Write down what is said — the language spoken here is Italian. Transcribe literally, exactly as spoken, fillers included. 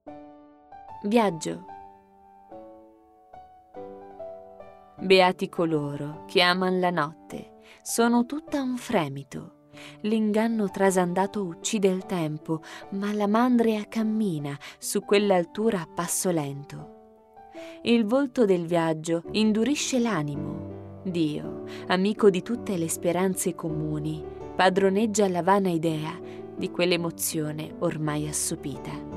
Viaggio. Beati coloro che aman la notte, sono tutta un fremito. L'inganno trasandato uccide il tempo, ma la mandria cammina su quell'altura a passo lento. Il volto del viaggio indurisce l'animo. Dio, amico di tutte le speranze comuni, padroneggia la vana idea di quell'emozione ormai assopita.